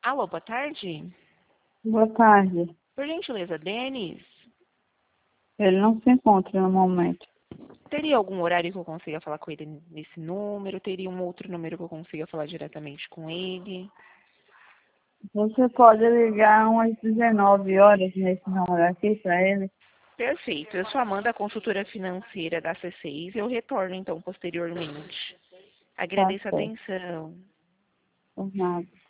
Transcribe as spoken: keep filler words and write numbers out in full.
Alô, boa tarde. Boa tarde. Por gentileza, Denis, Ele não se encontra no momento. teria algum horário que eu consiga falar com ele nesse número? Teria um outro número que eu consiga falar diretamente com ele? Você pode ligar umas dezenove horas nesse número aqui para ele? Perfeito. Eu sou Amanda, consultora financeira da C seis. Eu retorno, então, posteriormente. Tá Agradeço a certo. atenção. Por nada.